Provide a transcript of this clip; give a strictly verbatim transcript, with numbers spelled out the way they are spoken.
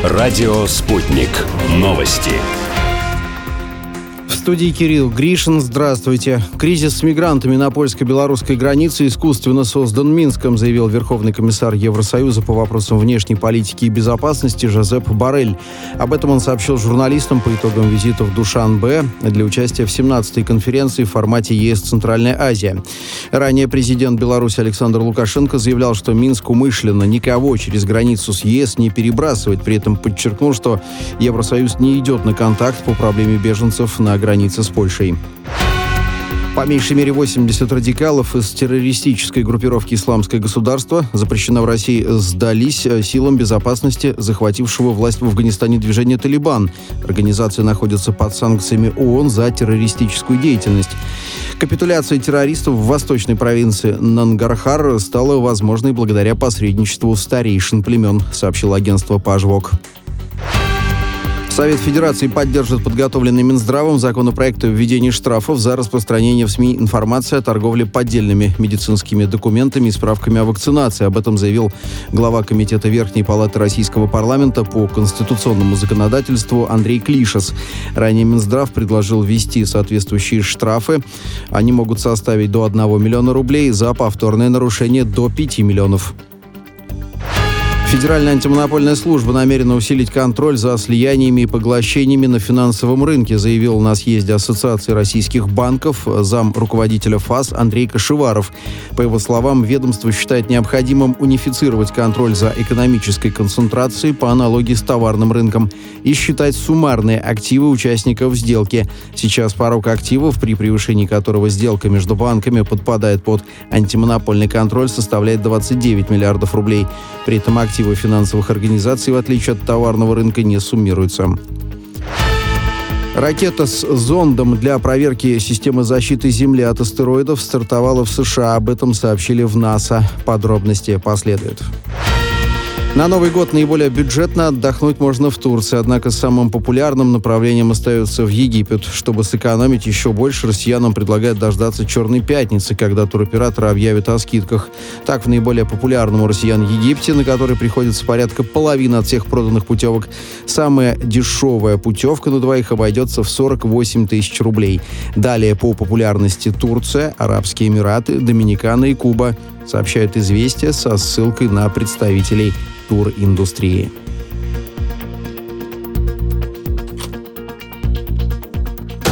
Радио «Спутник». Новости. В студии Кирилл Гришин. Здравствуйте. Кризис с мигрантами на польско-белорусской границе искусственно создан Минском, заявил Верховный комиссар Евросоюза по вопросам внешней политики и безопасности Жозеп Боррель. Об этом он сообщил журналистам по итогам визита в Душанбе для участия в семнадцатой конференции в формате ЕС «Центральная Азия». Ранее президент Беларуси Александр Лукашенко заявлял, что Минск умышленно никого через границу с ЕС не перебрасывает. При этом подчеркнул, что Евросоюз не идет на контакт по проблеме беженцев на границе границы с Польшей. По меньшей мере восемьдесят радикалов из террористической группировки «Исламское государство», запрещено в России, сдались силам безопасности захватившего власть в Афганистане движения «Талибан». Организация находится под санкциями ООН за террористическую деятельность. Капитуляция террористов в восточной провинции Нангархар стала возможной благодаря посредничеству старейшин племен, сообщило агентство «Пажвок». Совет Федерации поддержит подготовленный Минздравом законопроект о введении штрафов за распространение в СМИ информации о торговле поддельными медицинскими документами и справками о вакцинации. Об этом заявил глава Комитета Верхней Палаты Российского парламента по конституционному законодательству Андрей Клишес. Ранее Минздрав предложил ввести соответствующие штрафы. Они могут составить до одного миллиона рублей, за повторное нарушение до пяти миллионов. Федеральная антимонопольная служба намерена усилить контроль за слияниями и поглощениями на финансовом рынке, заявил на съезде Ассоциации российских банков зам руководителя ФАС Андрей Кашеваров. По его словам, ведомство считает необходимым унифицировать контроль за экономической концентрацией по аналогии с товарным рынком и считать суммарные активы участников сделки. Сейчас порог активов, при превышении которого сделка между банками подпадает под антимонопольный контроль, составляет двадцать девять миллиардов рублей. При этом активы финансовых организаций, в отличие от товарного рынка, не суммируются. Ракета с зондом для проверки системы защиты Земли от астероидов стартовала в США. Об этом сообщили в НАСА. Подробности последуют. На Новый год наиболее бюджетно отдохнуть можно в Турции, однако самым популярным направлением остается в Египет. Чтобы сэкономить еще больше, россиянам предлагают дождаться Черной пятницы, когда туроператоры объявят о скидках. Так, в наиболее популярном у россиян Египте, на который приходится порядка половины от всех проданных путевок, самая дешевая путевка на двоих обойдется в сорок восемь тысяч рублей. Далее по популярности Турция, Арабские Эмираты, Доминикана и Куба, сообщают «Известия» со ссылкой на представителей туриндустрии.